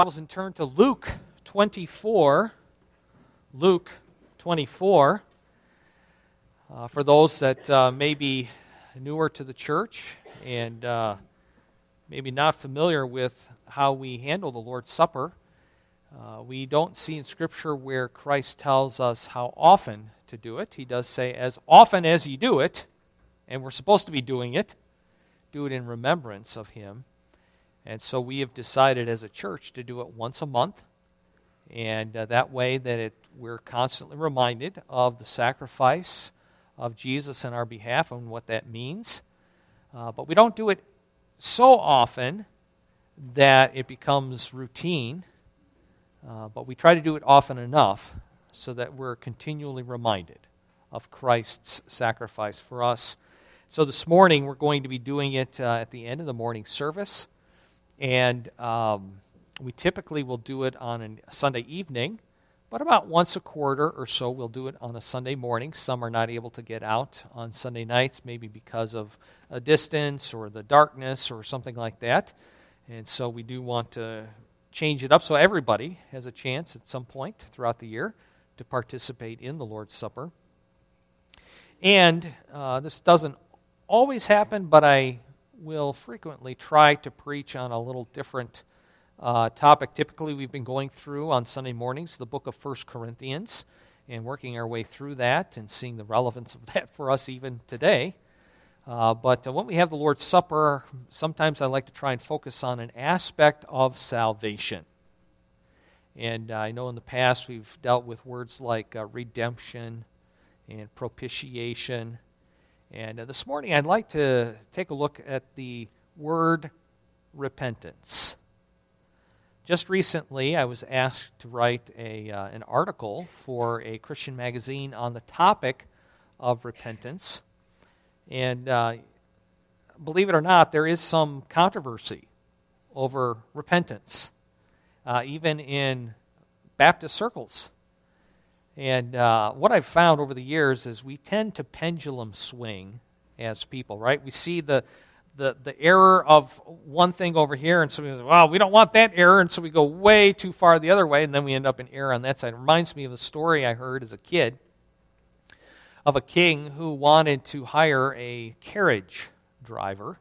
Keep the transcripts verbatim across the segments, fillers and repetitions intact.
Bibles and turn to Luke twenty-four. Luke twenty-four. Uh, for those that uh, may be newer to the church and uh, maybe not familiar with how we handle the Lord's Supper, uh, we don't see in Scripture where Christ tells us how often to do it. He does say, as often as you do it, and we're supposed to be doing it, do it in remembrance of Him. And so we have decided as a church to do it once a month, and uh, that way that it, we're constantly reminded of the sacrifice of Jesus in our behalf and what that means. Uh, but we don't do it so often that it becomes routine, uh, but we try to do it often enough so that we're continually reminded of Christ's sacrifice for us. So this morning we're going to be doing it uh, at the end of the morning service. And um, we typically will do it on a Sunday evening, but about once a quarter or so we'll do it on a Sunday morning. Some are not able to get out on Sunday nights, maybe because of a distance or the darkness or something like that. And so we do want to change it up so everybody has a chance at some point throughout the year to participate in the Lord's Supper. And uh, this doesn't always happen, but I will frequently try to preach on a little different uh, topic. Typically, we've been going through on Sunday mornings the book of First Corinthians and working our way through that and seeing the relevance of that for us even today. Uh, but uh, when we have the Lord's Supper, sometimes I like to try and focus on an aspect of salvation. And uh, I know in the past we've dealt with words like uh, redemption and propitiation. And uh, this morning I'd like to take a look at the word repentance. Just recently I was asked to write a uh, an article for a Christian magazine on the topic of repentance. And uh, believe it or not, there is some controversy over repentance, uh, even in Baptist circles. And uh, what I've found over the years is we tend to pendulum swing as people, right? We see the the the error of one thing over here, and so we say, well, we don't want that error, and so we go way too far the other way, and then we end up in error on that side. It reminds me of a story I heard as a kid of a king who wanted to hire a carriage driver.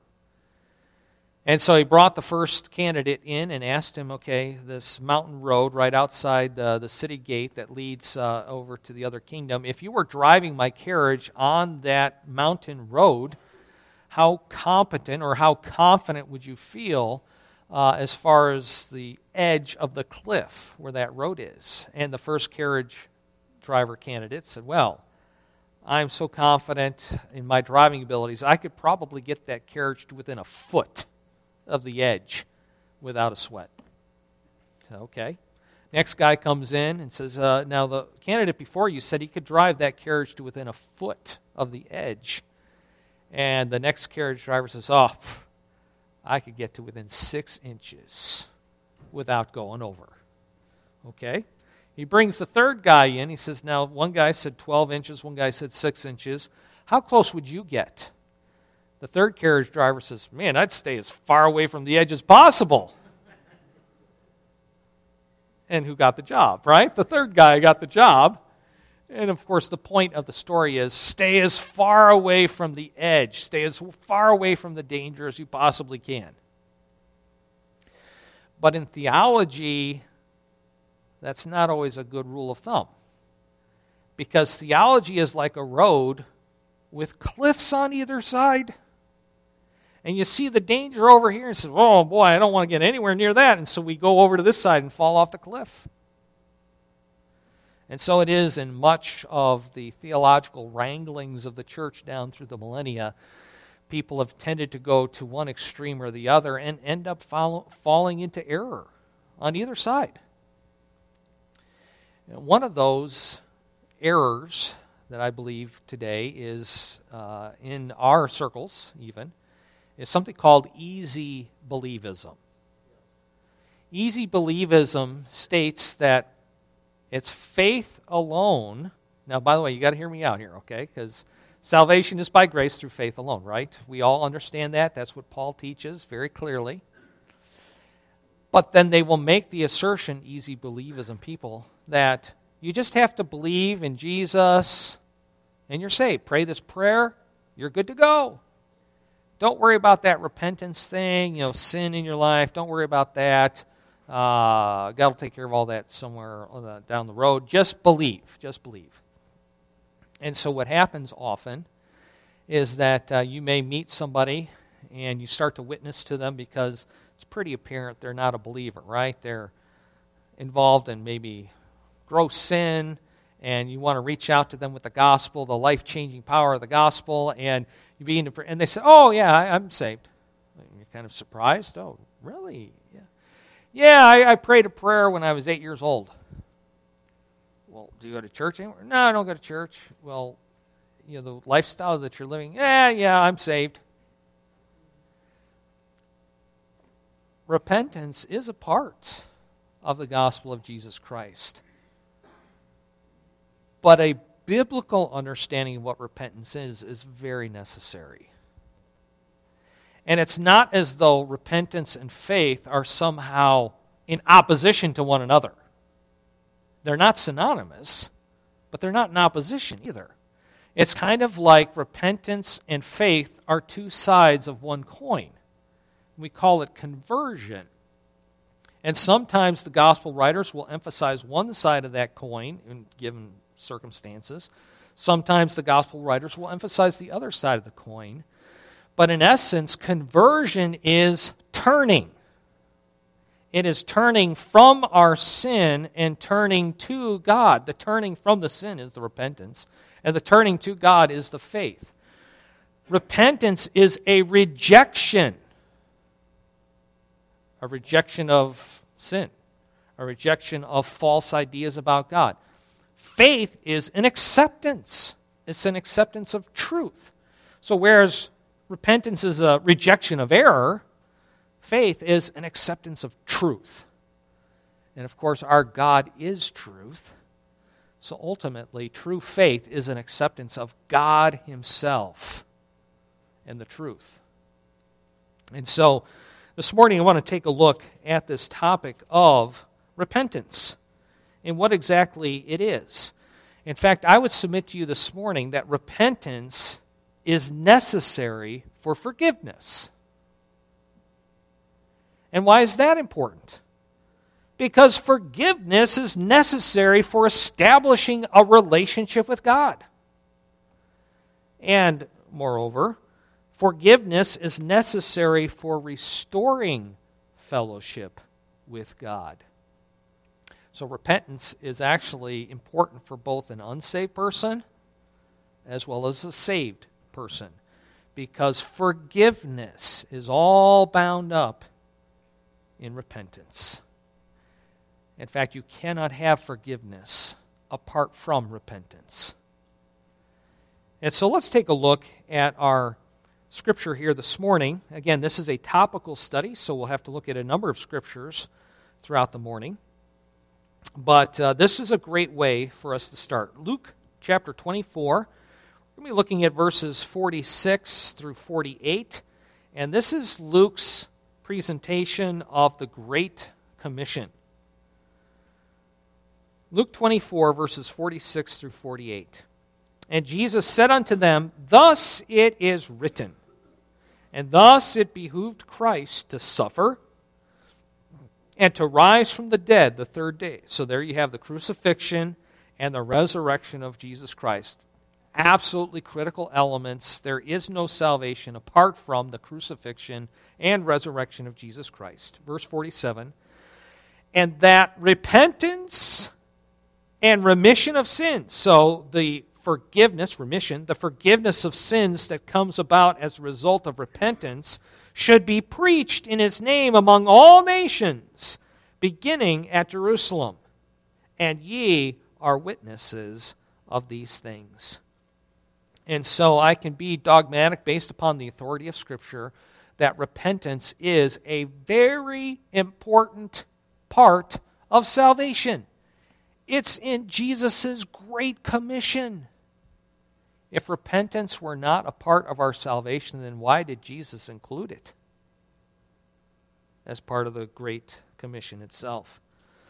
And so he brought the first candidate in and asked him, okay, this mountain road right outside the, the city gate that leads uh, over to the other kingdom, if you were driving my carriage on that mountain road, how competent or how confident would you feel uh, as far as the edge of the cliff where that road is? And the first carriage driver candidate said, well, I'm so confident in my driving abilities, I could probably get that carriage to within a foot of the edge without a sweat. Okay. Next guy comes in and says, uh, now the candidate before you said he could drive that carriage to within a foot of the edge. And the next carriage driver says, oh, pff, I could get to within six inches without going over. Okay. He brings the third guy in. He says, now one guy said twelve inches, one guy said six inches. How close would you get? The third carriage driver says, man, I'd stay as far away from the edge as possible. And who got the job, right? The third guy got the job. And of course, the point of the story is stay as far away from the edge. Stay as far away from the danger as you possibly can. But in theology, that's not always a good rule of thumb. Because theology is like a road with cliffs on either side. And you see the danger over here and say, oh boy, I don't want to get anywhere near that. And so we go over to this side and fall off the cliff. And so it is in much of the theological wranglings of the church down through the millennia. People have tended to go to one extreme or the other and end up follow, falling into error on either side. And one of those errors that I believe today is uh, in our circles even, is something called easy believism. Easy believism states that it's faith alone. Now, by the way, you got to hear me out here, okay? Because salvation is by grace through faith alone, right? We all understand that. That's what Paul teaches very clearly. But then they will make the assertion, easy believism people, that you just have to believe in Jesus and you're saved. Pray this prayer, you're good to go. Don't worry about that repentance thing, you know, sin in your life. Don't worry about that. Uh, God will take care of all that somewhere the, down the road. Just believe. Just believe. And so what happens often is that uh, you may meet somebody and you start to witness to them because it's pretty apparent they're not a believer, right? They're involved in maybe gross sin, and you want to reach out to them with the gospel, the life-changing power of the gospel, and you begin to pray, and they say, "Oh yeah, I, I'm saved." And you're kind of surprised. "Oh, really? Yeah, yeah. I, I prayed a prayer when I was eight years old." "Well, do you go to church anymore?" "No, I don't go to church." "Well, you know, the lifestyle that you're living." "Yeah, yeah, I'm saved." Repentance is a part of the gospel of Jesus Christ. But a biblical understanding of what repentance is is very necessary. And it's not as though repentance and faith are somehow in opposition to one another. They're not synonymous, but they're not in opposition either. It's kind of like repentance and faith are two sides of one coin. We call it conversion. And sometimes the gospel writers will emphasize one side of that coin in given circumstances. Sometimes the gospel writers will emphasize the other side of the coin. But in essence, conversion is turning. It is turning from our sin and turning to God. The turning from the sin is the repentance, and the turning to God is the faith. Repentance is a rejection. A rejection of sin. A rejection of false ideas about God. Faith is an acceptance. It's an acceptance of truth. So whereas repentance is a rejection of error, faith is an acceptance of truth. And of course, our God is truth. So ultimately, true faith is an acceptance of God Himself and the truth. And so, this morning I want to take a look at this topic of repentance and what exactly it is. In fact, I would submit to you this morning that repentance is necessary for forgiveness. And why is that important? Because forgiveness is necessary for establishing a relationship with God. And moreover, forgiveness is necessary for restoring fellowship with God. So repentance is actually important for both an unsaved person as well as a saved person, because forgiveness is all bound up in repentance. In fact, you cannot have forgiveness apart from repentance. And so let's take a look at our scripture here this morning. Again, this is a topical study, so we'll have to look at a number of scriptures throughout the morning. But uh, this is a great way for us to start. Luke chapter twenty-four. We're going to be looking at verses forty-six through forty-eight. And this is Luke's presentation of the Great Commission. Luke twenty-four, verses forty-six through forty-eight. And Jesus said unto them, Thus it is written, and thus it behooved Christ to suffer and to rise from the dead the third day. So there you have the crucifixion and the resurrection of Jesus Christ. Absolutely critical elements. There is no salvation apart from the crucifixion and resurrection of Jesus Christ. Verse forty-seven, and that repentance and remission of sins. So the forgiveness, remission, the forgiveness of sins that comes about as a result of repentance should be preached in His name among all nations, beginning at Jerusalem. And ye are witnesses of these things. And so I can be dogmatic based upon the authority of Scripture that repentance is a very important part of salvation. It's in Jesus' Great Commission. If repentance were not a part of our salvation, then why did Jesus include it as part of the Great Commission itself.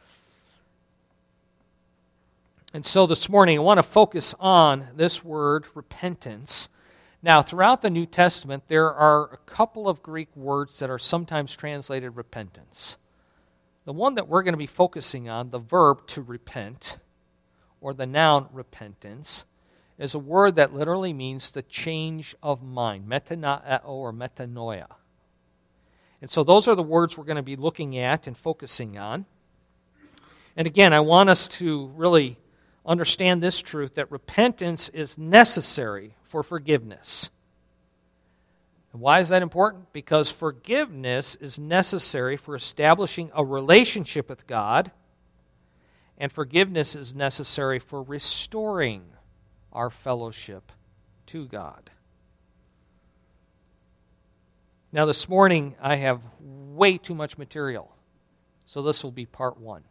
And so this morning I want to focus on this word, repentance. Now, throughout the New Testament, there are a couple of Greek words that are sometimes translated repentance. The one that we're going to be focusing on, the verb to repent, or the noun repentance, is a word that literally means the change of mind, metanoeo or metanoia. And so those are the words we're going to be looking at and focusing on. And again, I want us to really understand this truth, that repentance is necessary for forgiveness. And why is that important? Because forgiveness is necessary for establishing a relationship with God, and forgiveness is necessary for restoring our fellowship to God. Now this morning I have way too much material, so this will be part one.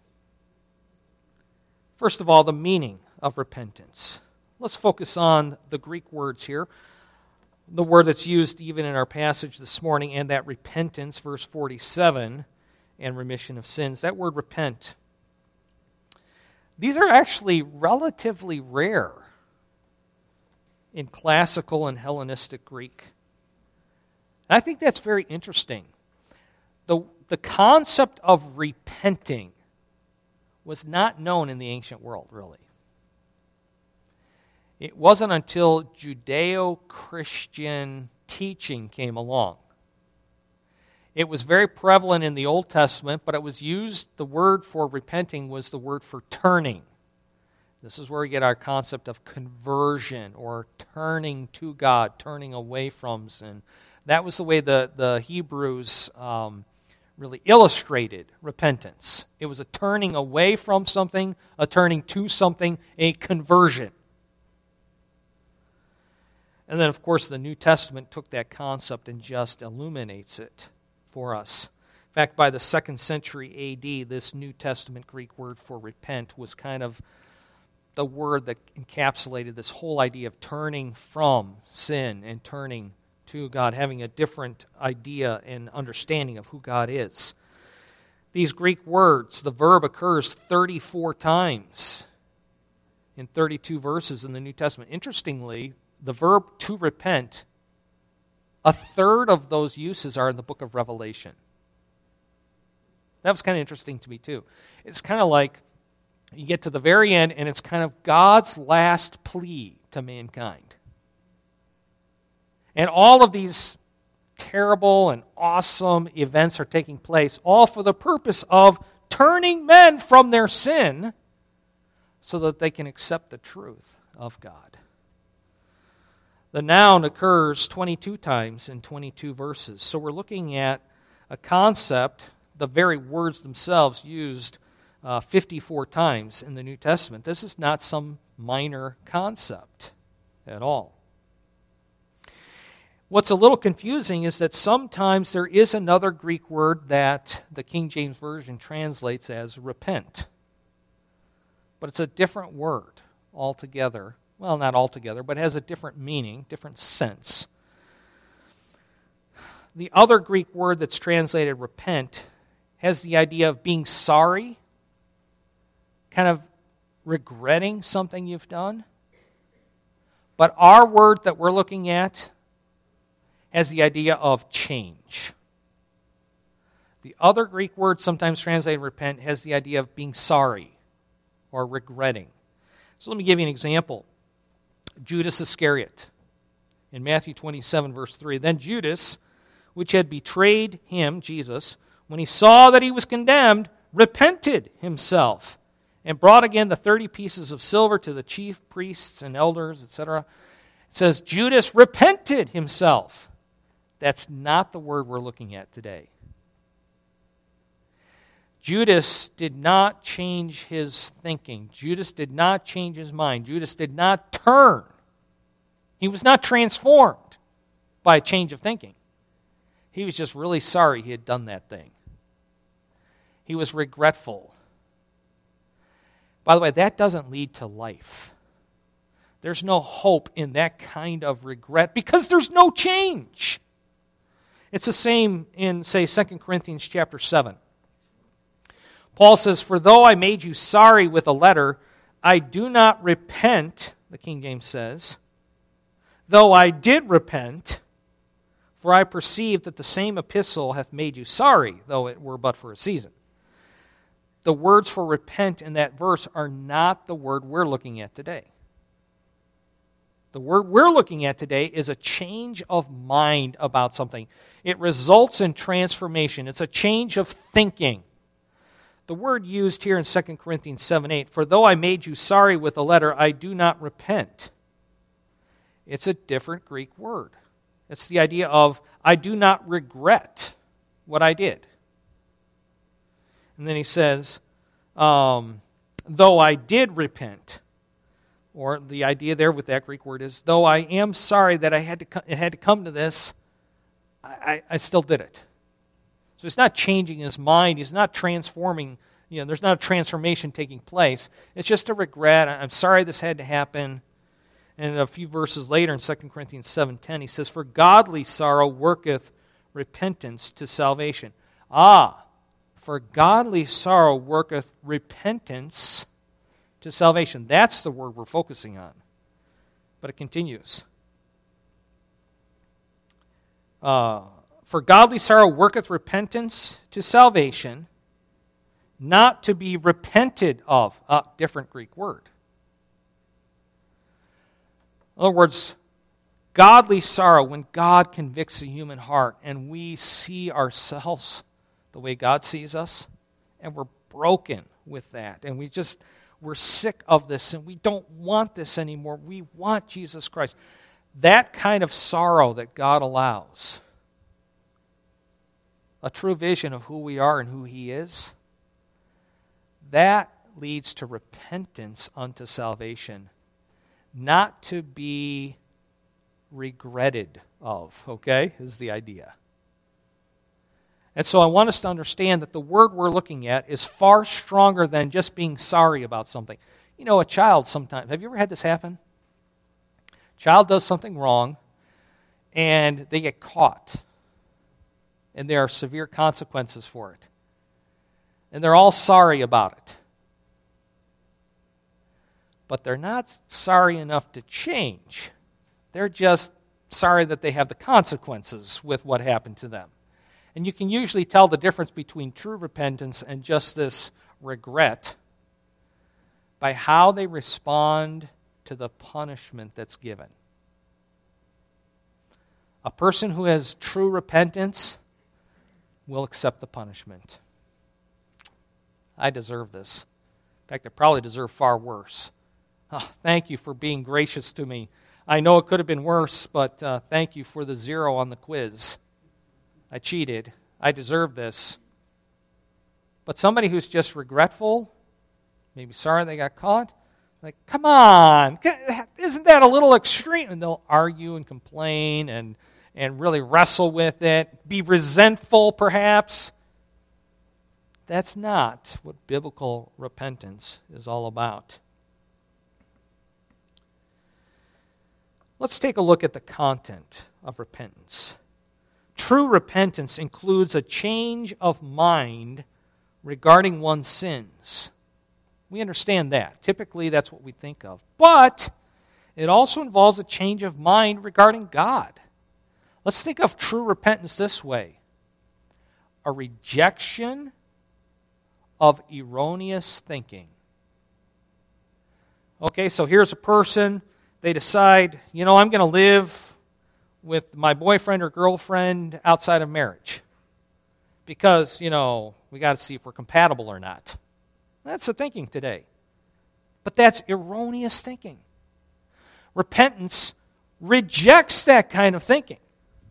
First of all, the meaning of repentance. Let's focus on the Greek words here. The word that's used even in our passage this morning, and that repentance, verse forty-seven, and remission of sins. That word repent. These are actually relatively rare in classical and Hellenistic Greek. And I think that's very interesting. The, the concept of repenting was not known in the ancient world, really. It wasn't until Judeo-Christian teaching came along. It was very prevalent in the Old Testament, but it was used, the word for repenting was the word for turning. This is where we get our concept of conversion, or turning to God, turning away from sin. That was the way the, the Hebrews um, really illustrated repentance. It was a turning away from something, a turning to something, a conversion. And then, of course, the New Testament took that concept and just illuminates it for us. In fact, by the second century A D, this New Testament Greek word for repent was kind of the word that encapsulated this whole idea of turning from sin and turning to God, having a different idea and understanding of who God is. These Greek words, the verb occurs thirty-four times in thirty-two verses in the New Testament. Interestingly, the verb to repent, a third of those uses are in the book of Revelation. That was kind of interesting to me too. It's kind of like you get to the very end and it's kind of God's last plea to mankind. And all of these terrible and awesome events are taking place, all for the purpose of turning men from their sin so that they can accept the truth of God. The noun occurs twenty-two times in twenty-two verses. So we're looking at a concept, the very words themselves used uh, fifty-four times in the New Testament. This is not some minor concept at all. What's a little confusing is that sometimes there is another Greek word that the King James Version translates as repent. But it's a different word altogether. Well, not altogether, but it has a different meaning, different sense. The other Greek word that's translated repent has the idea of being sorry, kind of regretting something you've done. But our word that we're looking at has the idea of change. The other Greek word, sometimes translated repent, has the idea of being sorry or regretting. So let me give you an example. Judas Iscariot. In Matthew twenty-seven, verse three, then Judas, which had betrayed him, Jesus, when he saw that he was condemned, repented himself and brought again the thirty pieces of silver to the chief priests and elders, et cetera. It says Judas repented himself. That's not the word we're looking at today. Judas did not change his thinking. Judas did not change his mind. Judas did not turn. He was not transformed by a change of thinking. He was just really sorry he had done that thing. He was regretful. By the way, that doesn't lead to life. There's no hope in that kind of regret because there's no change. It's the same in, say, Second Corinthians chapter seven. Paul says, "For though I made you sorry with a letter, I do not repent," the King James says, "though I did repent, for I perceive that the same epistle hath made you sorry, though it were but for a season." The words for repent in that verse are not the word we're looking at today. The word we're looking at today is a change of mind about something. It results in transformation. It's a change of thinking. The word used here in Second Corinthians seven eight, "For though I made you sorry with a letter, I do not repent." It's a different Greek word. It's the idea of, I do not regret what I did. And then he says, um, though I did repent, or the idea there with that Greek word is, though I am sorry that I had to co- it had to come to this, I, I still did it. So he's not changing his mind. He's not transforming. You know, there's not a transformation taking place. It's just a regret. I'm sorry this had to happen. And a few verses later in Second Corinthians seven ten, he says, "For godly sorrow worketh repentance to salvation." Ah, for godly sorrow worketh repentance to salvation. That's the word we're focusing on. But it continues. Uh, For godly sorrow worketh repentance to salvation, not to be repented of. A different Greek word. In other words, godly sorrow, when God convicts the human heart and we see ourselves the way God sees us, and we're broken with that, and we just, we're sick of this, and we don't want this anymore. We want Jesus Christ. That kind of sorrow that God allows, a true vision of who we are and who He is, that leads to repentance unto salvation, not to be regretted of, okay, is the idea. And so I want us to understand that the word we're looking at is far stronger than just being sorry about something. You know, a child sometimes, have you ever had this happen? Child does something wrong, and they get caught. And there are severe consequences for it. And they're all sorry about it. But they're not sorry enough to change. They're just sorry that they have the consequences with what happened to them. And you can usually tell the difference between true repentance and just this regret by how they respond to the punishment that's given. A person who has true repentance will accept the punishment. I deserve this. In fact, I probably deserve far worse. Oh, thank you for being gracious to me. I know it could have been worse, but uh, thank you for the zero on the quiz. I cheated. I deserve this. But somebody who's just regretful, maybe sorry they got caught, like, come on, isn't that a little extreme? And they'll argue and complain and, and really wrestle with it, be resentful perhaps. That's not what biblical repentance is all about. Let's take a look at the content of repentance. True repentance includes a change of mind regarding one's sins. We understand that. Typically, that's what we think of. But it also involves a change of mind regarding God. Let's think of true repentance this way: a rejection of erroneous thinking. Okay, so here's a person. They decide, you know, I'm going to live with my boyfriend or girlfriend outside of marriage because, you know, we got to see if we're compatible or not. That's the thinking today. But that's erroneous thinking. Repentance rejects that kind of thinking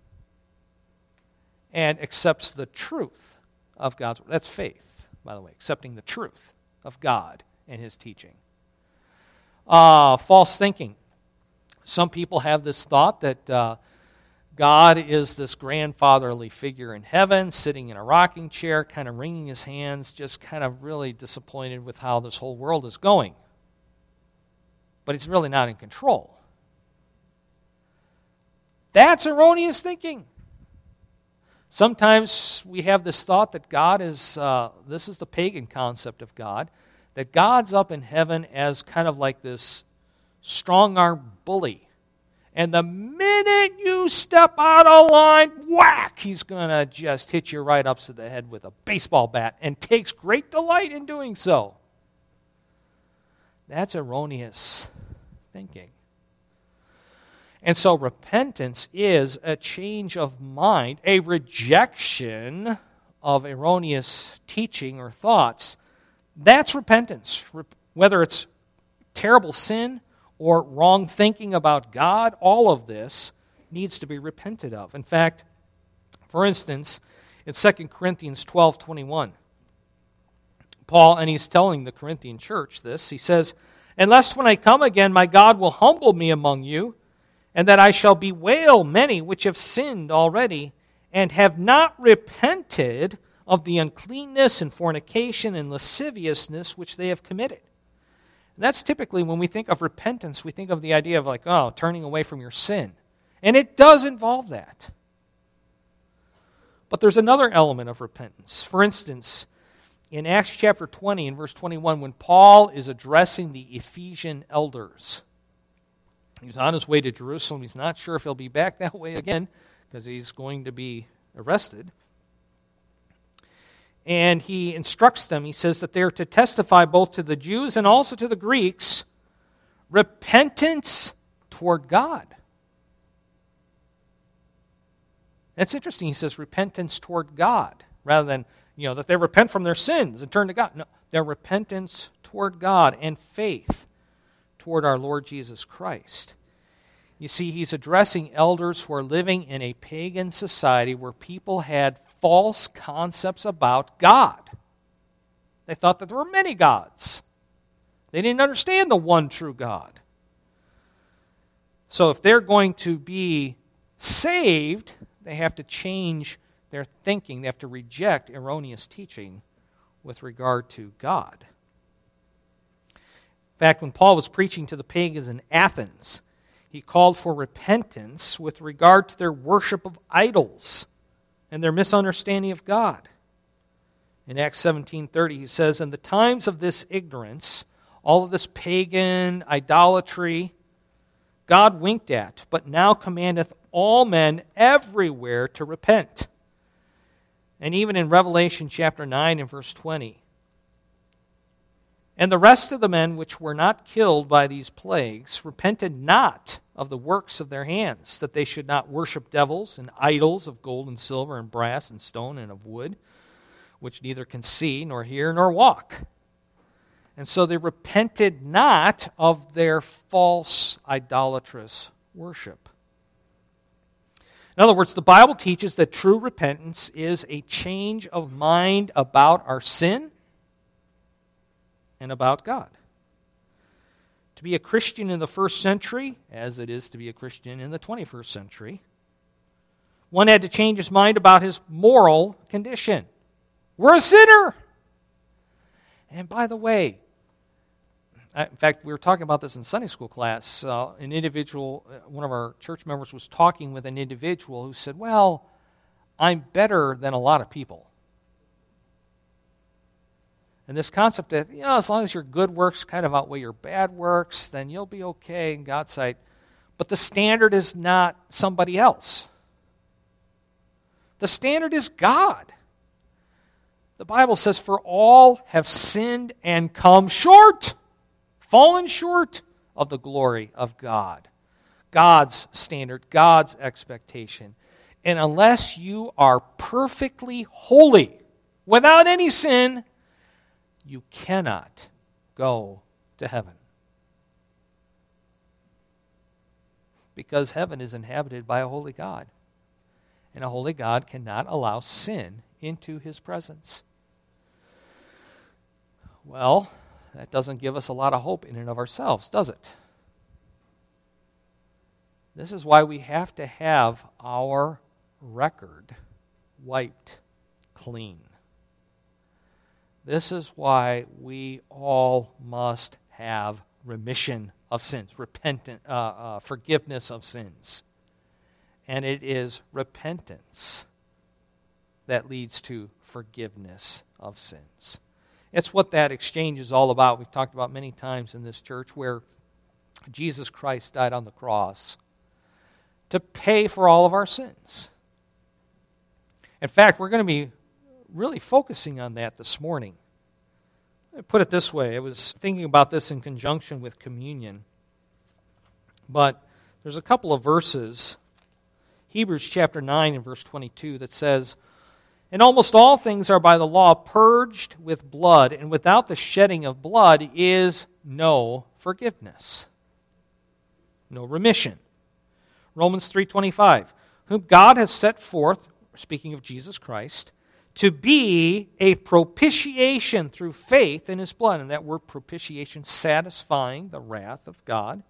and accepts the truth of God's word. That's faith, by the way, accepting the truth of God and His teaching. Uh, false thinking. Some people have this thought that uh, God is this grandfatherly figure in heaven, sitting in a rocking chair, kind of wringing his hands, just kind of really disappointed with how this whole world is going. But he's really not in control. That's erroneous thinking. Sometimes we have this thought that God is, uh, this is the pagan concept of God, that God's up in heaven as kind of like this strong-arm bully. And the minute you step out of line, whack, he's going to just hit you right upside the head with a baseball bat and takes great delight in doing so. That's erroneous thinking. And so repentance is a change of mind, a rejection of erroneous teaching or thoughts. That's repentance. Whether it's terrible sin or wrong thinking about God, all of this needs to be repented of. In fact, for instance, in Second Corinthians twelve twenty-one, Paul, and he's telling the Corinthian church this, he says, "Unless when I come again, my God will humble me among you, and that I shall bewail many which have sinned already, and have not repented of the uncleanness and fornication and lasciviousness which they have committed." And that's typically when we think of repentance, we think of the idea of like, oh, turning away from your sin. And it does involve that. But there's another element of repentance. For instance, in Acts chapter twenty and verse twenty-one, when Paul is addressing the Ephesian elders, he's on his way to Jerusalem. He's not sure if he'll be back that way again because he's going to be arrested. And he instructs them, he says that they're to testify both to the Jews and also to the Greeks, repentance toward God. That's interesting. He says repentance toward God, rather than, you know, that they repent from their sins and turn to God. No, their repentance toward God and faith toward our Lord Jesus Christ. You see, he's addressing elders who are living in a pagan society where people had false concepts about God. They thought that there were many gods. They didn't understand the one true God. So if they're going to be saved, they have to change their thinking. They have to reject erroneous teaching with regard to God. In fact, when Paul was preaching to the pagans in Athens, he called for repentance with regard to their worship of idols and their misunderstanding of God. In Acts seventeen thirty, he says, "In the times of this ignorance, all of this pagan idolatry, God winked at, but now commandeth all men everywhere to repent." And even in Revelation chapter nine and verse twenty, "And the rest of the men which were not killed by these plagues repented not of the works of their hands, that they should not worship devils and idols of gold and silver and brass and stone and of wood, which neither can see nor hear nor walk." And so they repented not of their false idolatrous worship. In other words, the Bible teaches that true repentance is a change of mind about our sin and about God. To be a Christian in the first century, as it is to be a Christian in the twenty-first century, one had to change his mind about his moral condition. We're a sinner! And by the way, in fact, we were talking about this in Sunday school class. Uh, an individual, one of our church members was talking with an individual who said, well, I'm better than a lot of people. And this concept that, you know, as long as your good works kind of outweigh your bad works, then you'll be okay in God's sight. But the standard is not somebody else. The standard is God. The Bible says, "For all have sinned and come short, fallen short of the glory of God." God's standard, God's expectation. And unless you are perfectly holy, without any sin, you cannot go to heaven. Because heaven is inhabited by a holy God. And a holy God cannot allow sin into his presence. Well, that doesn't give us a lot of hope in and of ourselves, does it? This is why we have to have our record wiped clean. This is why we all must have remission of sins, repentant, uh, uh, forgiveness of sins. And it is repentance that leads to forgiveness of sins. It's what that exchange is all about. We've talked about many times in this church where Jesus Christ died on the cross to pay for all of our sins. In fact, we're going to be really focusing on that this morning. I put it this way. I was thinking about this in conjunction with communion. But there's a couple of verses, Hebrews chapter nine and verse twenty-two, that says, "And almost all things are by the law purged with blood, and without the shedding of blood is no forgiveness," no remission. Romans three twenty-five, "Whom God has set forth," speaking of Jesus Christ, "to be a propitiation through faith in His blood." And that word propitiation, satisfying the wrath of God.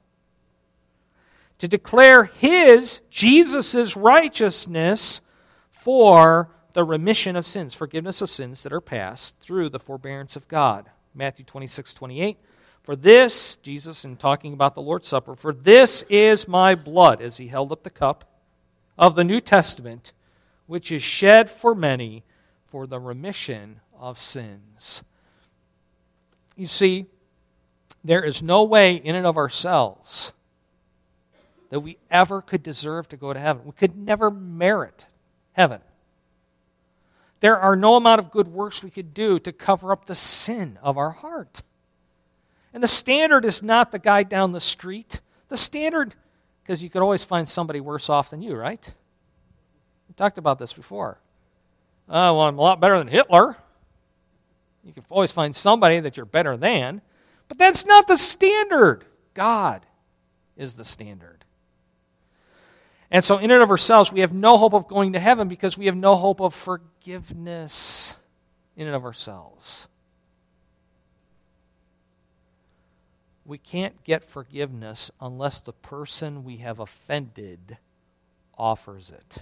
"To declare His," Jesus' righteousness, "for the remission of sins," forgiveness of sins that are past through the forbearance of God. Matthew twenty-six twenty-eight, "For this," Jesus in talking about the Lord's Supper, "for this is my blood," as He held up the cup, "of the New Testament, which is shed for many for the remission of sins." You see, there is no way in and of ourselves that we ever could deserve to go to heaven. We could never merit heaven. There are no amount of good works we could do to cover up the sin of our heart. And the standard is not the guy down the street. The standard, because you could always find somebody worse off than you, right? We talked about this before. Oh, well, I'm a lot better than Hitler. You can always find somebody that you're better than. But that's not the standard. God is the standard. And so in and of ourselves, we have no hope of going to heaven because we have no hope of forgiveness in and of ourselves. We can't get forgiveness unless the person we have offended offers it.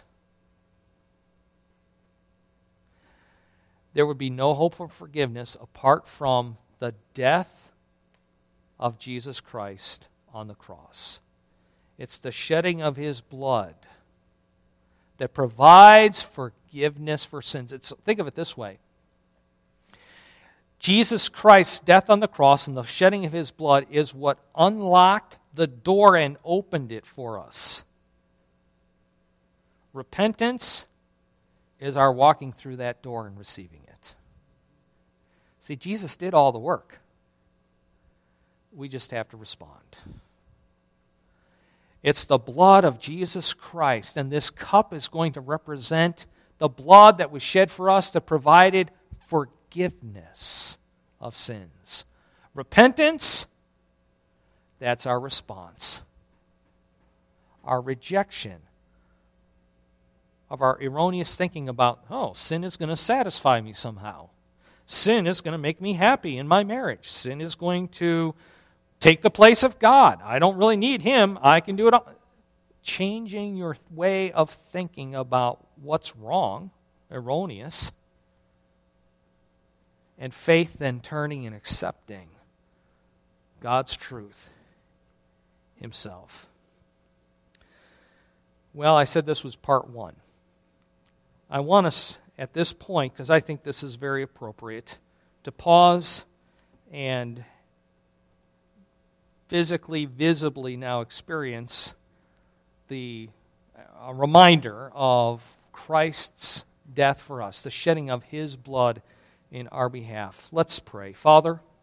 There would be no hope for forgiveness apart from the death of Jesus Christ on the cross. It's the shedding of His blood that provides forgiveness for sins. It's, think of it this way. Jesus Christ's death on the cross and the shedding of His blood is what unlocked the door and opened it for us. Repentance is our walking through that door and receiving it. See, Jesus did all the work. We just have to respond. It's the blood of Jesus Christ, and this cup is going to represent the blood that was shed for us that provided forgiveness of sins. Repentance, that's our response. Our rejection of our erroneous thinking about, oh, sin is going to satisfy me somehow. Sin is going to make me happy in my marriage. Sin is going to take the place of God. I don't really need Him. I can do it all. Changing your way of thinking about what's wrong, erroneous, and faith then turning and accepting God's truth Himself. Well, I said this was part one. I want us at this point, because I think this is very appropriate, to pause and physically, visibly now experience the a reminder of Christ's death for us, the shedding of His blood in our behalf. Let's pray. Father,